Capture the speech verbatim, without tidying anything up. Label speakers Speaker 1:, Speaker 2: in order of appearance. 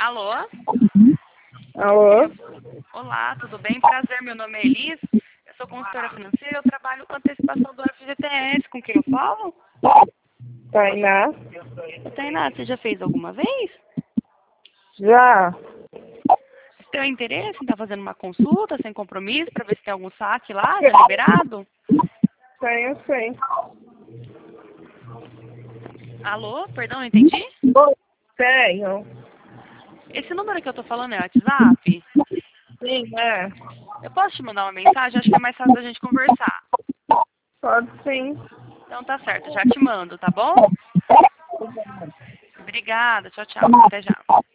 Speaker 1: Alô?
Speaker 2: Alô?
Speaker 1: Olá, tudo bem? Prazer, meu nome é Elis. Eu sou consultora financeira, eu trabalho com antecipação do F G T S. Com quem eu falo?
Speaker 2: Tainá?
Speaker 1: Tainá, você já fez alguma vez?
Speaker 2: Já?
Speaker 1: Você tem interesse em estar fazendo uma consulta sem compromisso para ver se tem algum saque lá, já liberado?
Speaker 2: Tenho sim.
Speaker 1: Alô? Perdão, não entendi?
Speaker 2: Tenho.
Speaker 1: Esse número que eu tô falando é WhatsApp?
Speaker 2: Sim, é.
Speaker 1: Eu posso te mandar uma mensagem? Acho que é mais fácil a gente conversar.
Speaker 2: Pode sim.
Speaker 1: Então tá certo, já te mando, tá bom? Obrigada, tchau, tchau. Até já.